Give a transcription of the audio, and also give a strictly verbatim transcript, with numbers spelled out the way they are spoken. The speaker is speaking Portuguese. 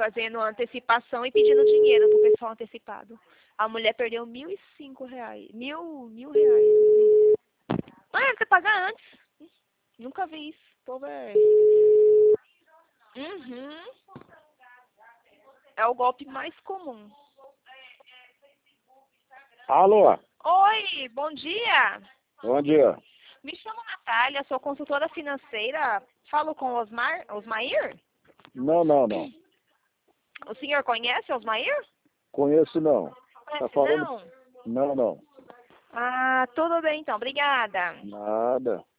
fazendo antecipação e pedindo dinheiro pro pessoal antecipado. A mulher perdeu mil e cinco reais. Mil, mil reais. Ah, você pagar antes. Nunca vi isso. O povo é... Uhum. É o golpe mais comum. Alô? Oi, bom dia. Bom dia. Me chamo Natália, sou consultora financeira. Falo com Osmar, Osmair? Não, não, não. O senhor conhece Osmair? Conheço não. Tá Conhece falando? não? Não, não. Ah, tudo bem então, obrigada. Nada.